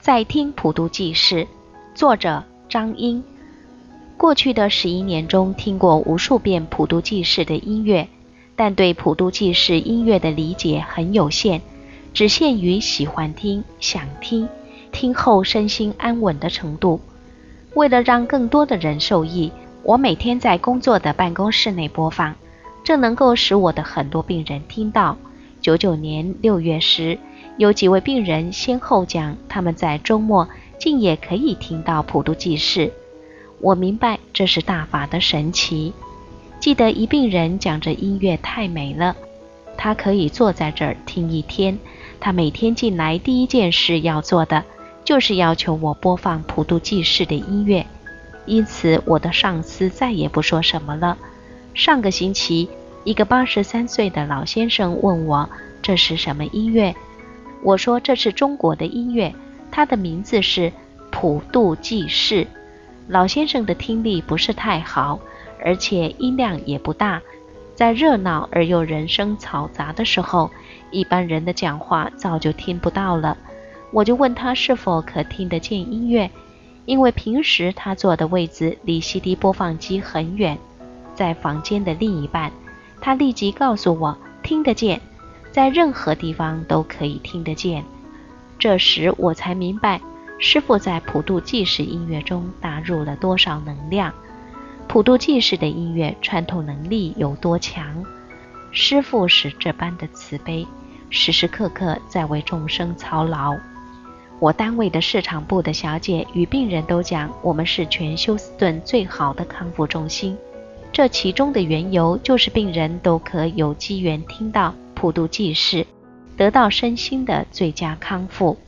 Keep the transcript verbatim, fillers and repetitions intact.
在听普渡济世，作者张英。过去的十一年中，听过无数遍普渡济世的音乐，但对普渡济世音乐的理解很有限，只限于喜欢听、想听，听后身心安稳的程度。为了让更多的人受益，我每天在工作的办公室内播放，这能够使我的很多病人听到。九九年六月时，有几位病人先后讲他们在周末竟也可以听到普渡济世。我明白这是大法的神奇。记得一病人讲着音乐太美了，他可以坐在这儿听一天。他每天进来第一件事要做的就是要求我播放普渡济世的音乐，因此我的上司再也不说什么了。上个星期，一个八十三岁的老先生问我这是什么音乐，我说这是中国的音乐，它的名字是普渡济世。老先生的听力不是太好，而且音量也不大，在热闹而又人声嘈杂的时候，一般人的讲话早就听不到了。我就问他是否可听得见音乐，因为平时他坐的位置离 C D 播放机很远，在房间的另一半。他立即告诉我听得见，在任何地方都可以听得见。这时我才明白师父在普渡济世音乐中打入了多少能量，普渡济世的音乐穿透能力有多强。师父是这般的慈悲，时时刻刻在为众生操劳。我单位的市场部的小姐与病人都讲，我们是全休斯顿最好的康复中心。这其中的缘由就是病人都可有机缘听到普渡济世，得到身心的最佳康复。